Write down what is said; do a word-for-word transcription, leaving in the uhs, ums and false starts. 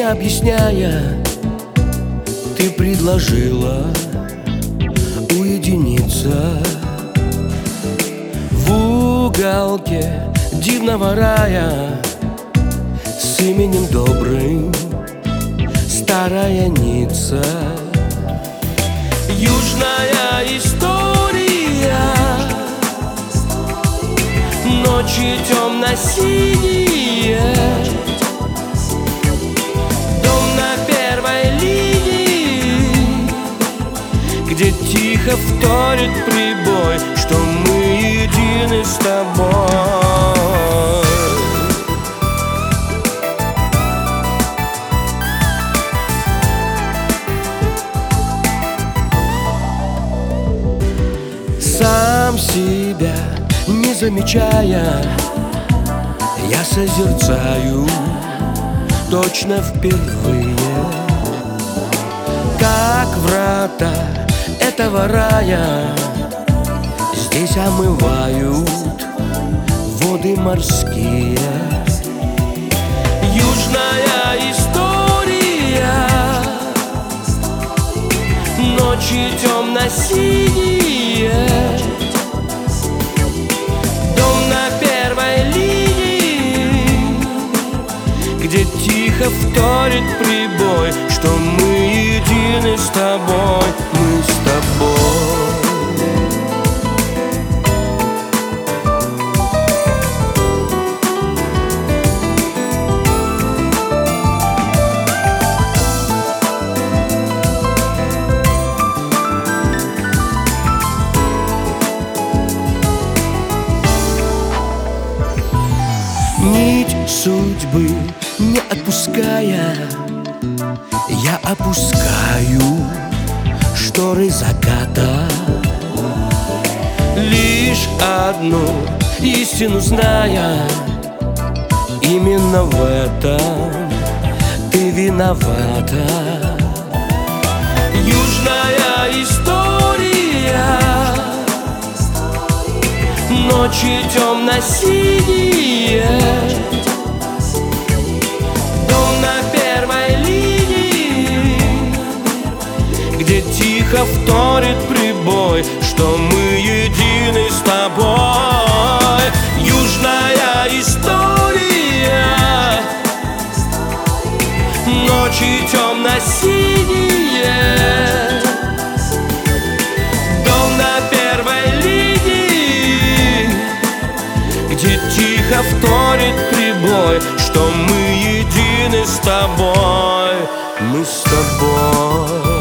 объясняя, ты предложила уединиться в уголке дивного рая с именем добрым старая Ницца. Южная история, ночи темно-синие, дом на первой линии, где тихо вторит прибой, что мы едины с тобой. Сам себя не замечая, я созерцаю точно впервые, как врата этого рая здесь омывают воды морские. Южная история, ночи темно-синие, дом на первой линии, где тихо вторит прибой, что мы едины с тобой, мы с тобой. Нить судьбы не отпуская, я опускаю шторы заката. Лишь одну истину зная, именно в этом ты виновата. Южная история, ночи темно-синие, дом на первой линии, где тихо вторит прибой, что мы едины с тобой. Южная история, ночи темно-синие, дом на первой линии, где тихо вторит прибой, что мы едины с тобой, мы с тобой.